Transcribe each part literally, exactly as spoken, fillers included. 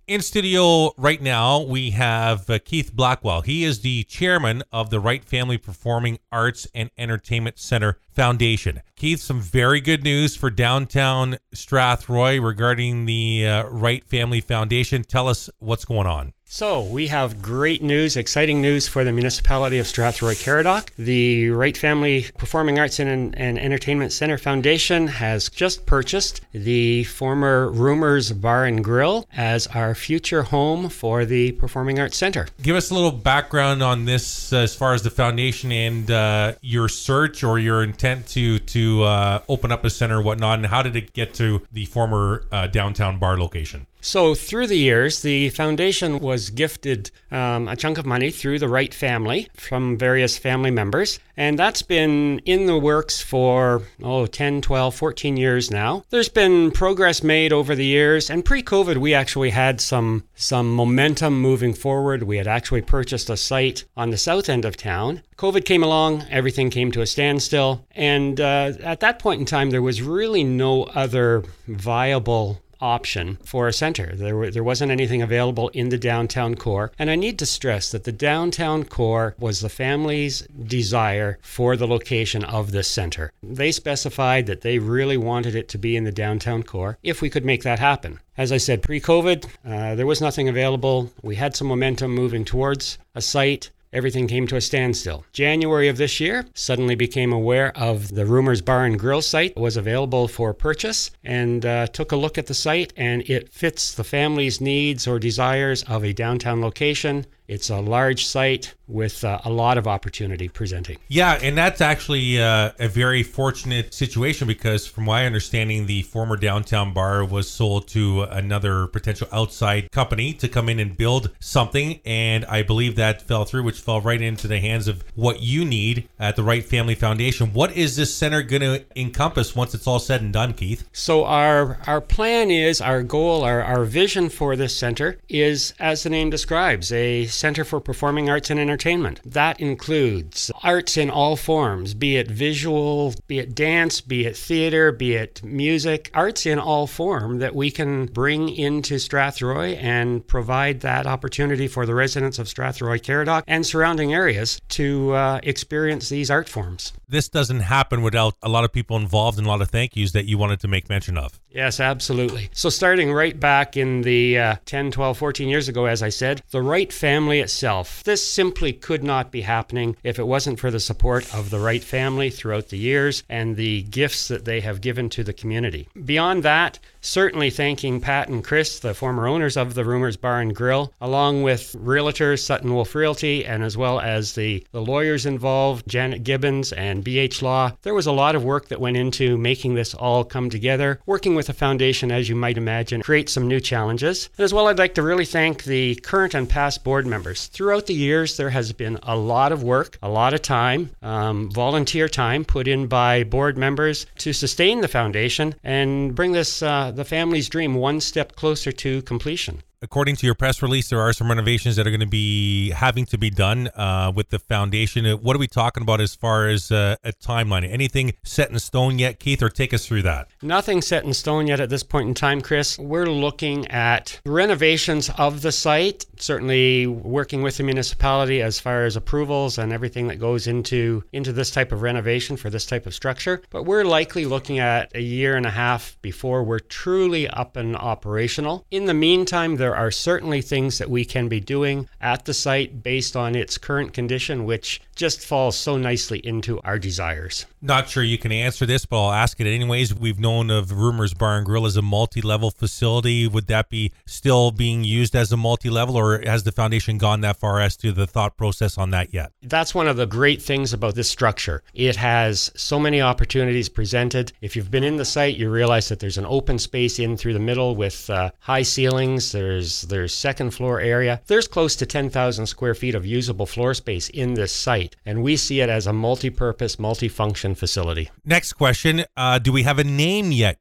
In studio right now, we have uh, Keith Blackwell. He is the chairman of the Wright Family Performing Arts and Entertainment Center Foundation. Keith, some very good news for downtown Strathroy regarding the uh, Wright Family Foundation. Tell us what's going on. So we have great news, exciting news for the municipality of Strathroy-Caradoc. The Wright Family Performing Arts and, and Entertainment Center Foundation has just purchased the former Rumors Bar and Grill as our future home for the Performing Arts Center. Give us a little background on this uh, as far as the foundation and uh, your search or your intent to to uh, open up a center and whatnot, and how did it get to the former uh, downtown bar location? So through the years, the foundation was gifted um, a chunk of money through the Wright family from various family members. And that's been in the works for, oh, ten, twelve, fourteen years now. There's been progress made over the years. And pre-COVID, we actually had some, some momentum moving forward. We had actually purchased a site on the south end of town. COVID came along, everything came to a standstill. And uh, at that point in time, there was really no other viable option for a center. There were, there wasn't anything available in the downtown core. And I need to stress that the downtown core was the family's desire for the location of this center. They specified that they really wanted it to be in the downtown core if we could make that happen. As I said, pre-COVID, uh, there was nothing available. We had some momentum moving towards a site. Everything came to a standstill. January of this year, suddenly became aware of the Rumors Bar and Grill site was available for purchase, and uh, took a look at the site, and it fits the family's needs or desires of a downtown location. It's a large site with uh, a lot of opportunity presenting. Yeah, and that's actually uh, a very fortunate situation because from my understanding, the former downtown bar was sold to another potential outside company to come in and build something, and I believe that fell through, which fell right into the hands of what you need at the Wright Family Foundation. What is this center going to encompass once it's all said and done, Keith? So our our plan is, our goal, our, our vision for this center is, as the name describes, a Center for Performing Arts and Entertainment. That includes arts in all forms, be it visual, be it dance, be it theater, be it music, arts in all form that we can bring into Strathroy and provide that opportunity for the residents of Strathroy-Caradoc and surrounding areas to uh, experience these art forms. This doesn't happen without a lot of people involved and a lot of thank yous that you wanted to make mention of. Yes, absolutely. So starting right back in the uh, ten, twelve, fourteen years ago, as I said, the Wright family itself, this simply could not be happening if it wasn't for the support of the Wright family throughout the years and the gifts that they have given to the community. Beyond that, certainly thanking Pat and Chris, the former owners of the Rumors Bar and Grill, along with realtors, Sutton Wolf Realty, and as well as the, the lawyers involved, Janet Gibbons and B H Law. There was a lot of work that went into making this all come together. Working with the foundation, as you might imagine, create some new challenges. And as well, I'd like to really thank the current and past board members. Throughout the years, there has been a lot of work, a lot of time, um, volunteer time put in by board members to sustain the foundation and bring this, uh, the family's dream, one step closer to completion. According to your press release, there are some renovations that are going to be having to be done uh, with the foundation. What are we talking about as far as uh, a timeline? Anything set in stone yet, Keith, or take us through that? Nothing set in stone yet at this point in time, Chris. We're looking at renovations of the site, certainly working with the municipality as far as approvals and everything that goes into, into this type of renovation for this type of structure. But we're likely looking at a year and a half before we're truly up and operational. In the meantime, there There are certainly things that we can be doing at the site based on its current condition, which just falls so nicely into our desires. Not sure you can answer this, but I'll ask it anyways. We've known of Rumors Bar and Grill as a multi-level facility. Would that be still being used as a multi-level, or has the foundation gone that far as to the thought process on that yet? That's one of the great things about this structure. It has so many opportunities presented. If you've been in the site, you realize that there's an open space in through the middle with uh, high ceilings. There's, there's second floor area. There's close to ten thousand square feet of usable floor space in this site, and we see it as a multi-purpose, multi-function facility. Next question, uh, do we have a name yet, Keith?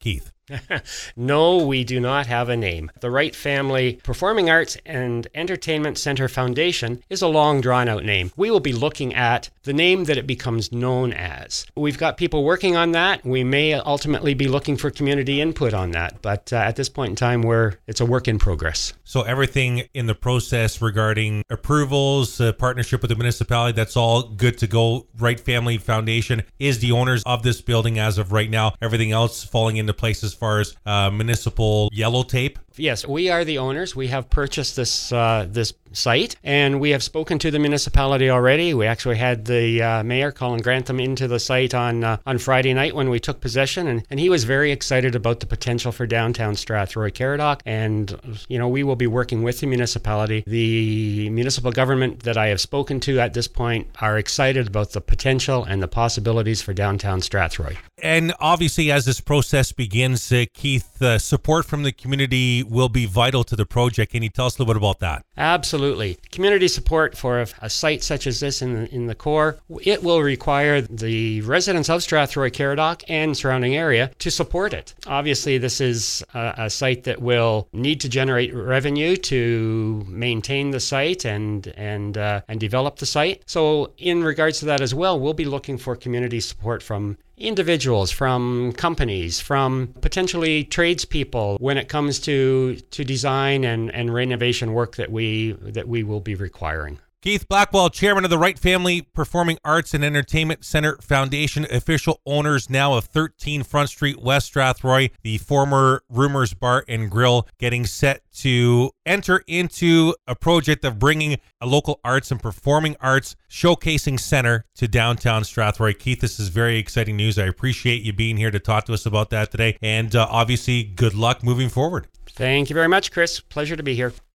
No, we do not have a name. The Wright Family Performing Arts and Entertainment Center Foundation is a long, drawn-out name. We will be looking at the name that it becomes known as. We've got people working on that. We may ultimately be looking for community input on that, but uh, at this point in time, we're, it's a work in progress. So everything in the process regarding approvals, uh, partnership with the municipality, that's all good to go. Wright Family Foundation is the owners of this building as of right now. Everything else falling into place as far as uh, municipal yellow tape. Yes, we are the owners. We have purchased this uh, this site, and we have spoken to the municipality already. We actually had the uh, mayor, Colin Grantham, into the site on uh, on Friday night when we took possession, and, and he was very excited about the potential for downtown Strathroy-Caradoc. And, you know, we will be working with the municipality. The municipal government that I have spoken to at this point are excited about the potential and the possibilities for downtown Strathroy. And obviously, as this process begins, uh, Keith, uh, support from the community will be vital to the project. Can you tell us a little bit about that? Absolutely. Community support for a, a site such as this in the, in the core, it will require the residents of Strathroy-Caradoc and surrounding area to support it. Obviously, this is a, a site that will need to generate revenue to maintain the site and and uh, and develop the site. So in regards to that as well, we'll be looking for community support from individuals, from companies, from potentially tradespeople when it comes to to design and, and renovation work that we that we will be requiring. Keith Blackwell, chairman of the Wright Family Performing Arts and Entertainment Center Foundation, official owners now of thirteen Front Street, West Strathroy, the former Rumors Bar and Grill, getting set to enter into a project of bringing a local arts and performing arts showcasing center to downtown Strathroy. Keith, this is very exciting news. I appreciate you being here to talk to us about that today, and uh, obviously good luck moving forward. Thank you very much, Chris. Pleasure to be here.